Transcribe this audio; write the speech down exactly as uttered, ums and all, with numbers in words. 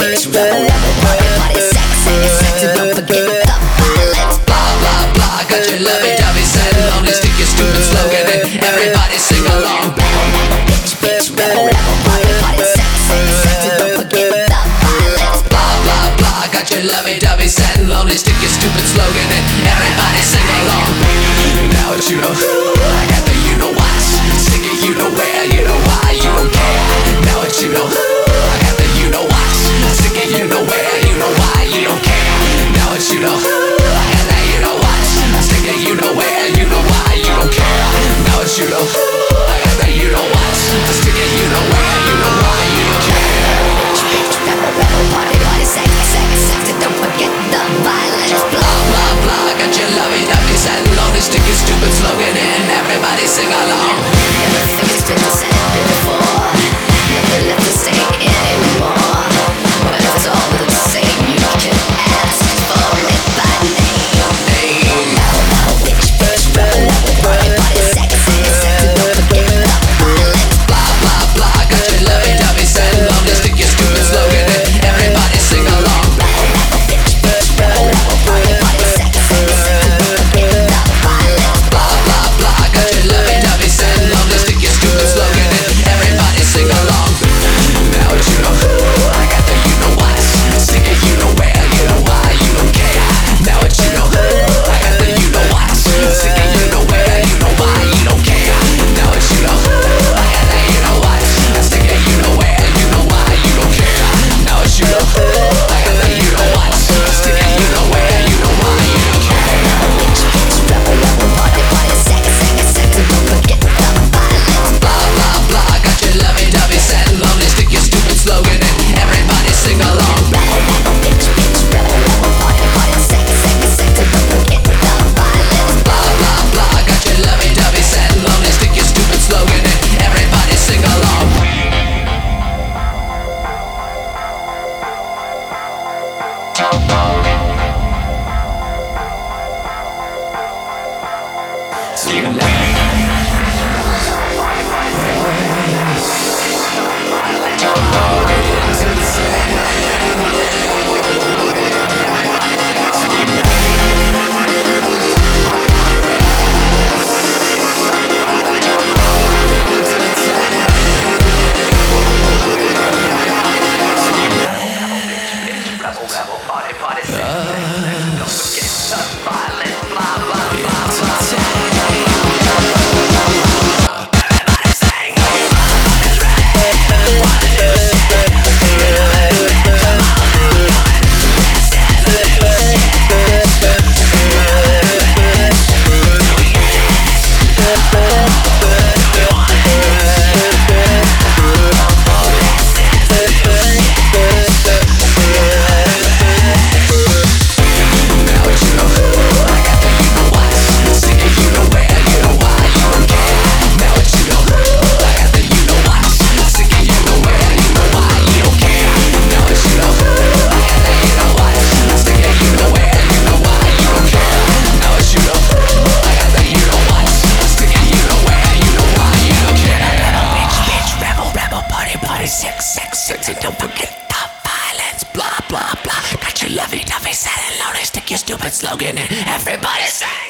bitch, rebel, rebel, party, party, sex, sex, sex, and don't forget the violence. Blah, blah, blah, got your lovey-dovey set along and stick your stupid slogan and everybody sing along. Rebel, rebel, bitch, bitch, rebel, rebel, party, party, sex, sex, sex, and don't forget the violence. Blah, blah, blah, got your lovey-dovey set along and stick your stupid slogan and everybody sing along. Now that you know who, I got the you know what, sing it you know where, you know why, you don't care. Now that you know who, I got the you know what, sing it you know where, you know why, you don't care. Now that you know who, I got that you know what, sing it you know where, you know why, you don't care. Now that you know who, I got that you know what, sing it you know where, you know why, you don't care. Rebel, rebel, party, party, sex, sex, sex, and don't forget the violence. Blah, blah, blah, got your lovey-dovey set along and stick your stupid slogan and everybody sing along. Everything has been said before, nothing left to say anymore. But if it's all the same, you can ask for it by name. Rebel, rebel, bitch, bitch, rebel, rebel, party, party, sex, sex, sex, and don't forget the violence. Blah, blah, blah, got your lovey-dovey set along and stick your stupid slogan and everybody sing along. Rebel, rebel, bitch, bitch, rebel, rebel, party, party, sex, sex, sex, and don't forget the violence. Blah, blah, blah, got your lovey-dovey set along and stick your stupid slogan and everybody sing along. Now that you know who, I got the you know what, sing it you know where, you know why, you don't care. Now that you know who, I got the you know what, sing it you know where, you know why, you don't care. Now that you know who, I got that you know what, sing it you know where, you know why, you don't care. Now that you know who, I got that you know what, sing it you know where, you know why, you don't care. Bitch, bitch, rebel, rebel, party, party, sex, sex, sex, and don't forget the violence. Blah, blah, blah, got your lovey-dovey set along and stick your stupid slogan and everybody sing along. Rebel, rebel, bitch, bitch, rebel, rebel, party, party, sex, sex, sex, and don't forget the violence. Blah, blah, blah, got your lovey-dovey set along and stick your stupid slogan and everybody sing along. See you later. Rebel, rebel, party, party, sex, sex, sex, don't forget the violence. Blah, blah, blah, blah. Everybody sing. Everybody's ready. Wanna do shit. You know it. Come on, let's dance and do shit. You know it. Do we get it? Do we want it? Let's dance and do shit. Now that you know who, I got the you know what, sing it you know where, you know why, you don't care. Now that you know who, I got the you know what, sing it you know where, you know why, you don't care. Now that you know who, I got the you know what, sing it you know where, you know why, you don't care. Now that you know who, I got the you know what, sing it you know where, you know why, you don't care. Bitch, bitch, rebel, rebel, party, party, sex, sex, sex, and don't forget the violence. Blah, blah, blah, got your lovey-dovey set alone and stick your stupid slogan in everybody say.